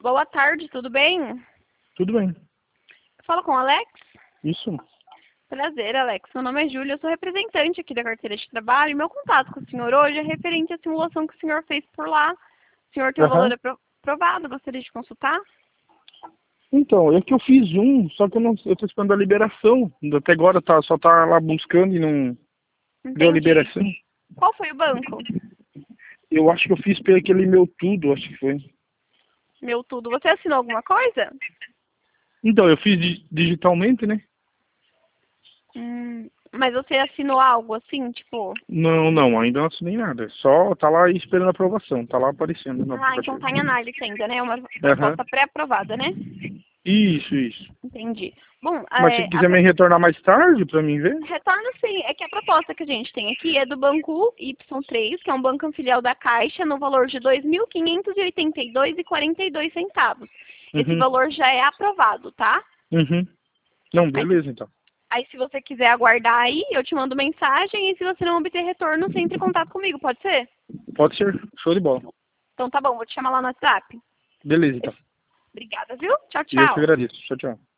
Boa tarde, tudo bem? Tudo bem. Fala com o Alex? Isso. Prazer, Alex. Meu nome é Júlia, eu sou representante aqui da carteira de trabalho e meu contato com o senhor hoje é referente à simulação que o senhor fez por lá. O senhor tem o valor Aham. aprovado, gostaria de consultar? Então, é que eu fiz só que eu tô esperando a liberação. Até agora só tá lá buscando e não deu a Entendi. liberação. Qual foi o banco? Eu acho que eu fiz pelo aquele meu tudo, acho que foi. Meu tudo. Você assinou alguma coisa? Então, eu fiz digitalmente, né? Mas você assinou algo assim, tipo... Não, ainda não assinei nada. Só tá lá esperando a aprovação. Tá lá aparecendo no Ah, então aplicativo. tá em análise ainda, né? Uma Aham. proposta pré-aprovada, né? Isso. Entendi. Bom, Mas se quiser me retornar mais tarde pra mim ver? retorno sim. É que a proposta que a gente tem aqui é do Banco Y3, que é um banco filial da Caixa, no valor de R$ 2.582,42. Esse Uhum. valor já é aprovado, tá? Uhum. Não, Aí, beleza então. aí se você quiser aguardar aí, eu te mando mensagem e se você não obter retorno, você entre em contato comigo, pode ser? Pode ser. Show de bola. Então tá bom, vou te chamar lá no WhatsApp. Beleza então. Obrigada, viu? Tchau, E eu que tchau. agradeço. Tchau, tchau.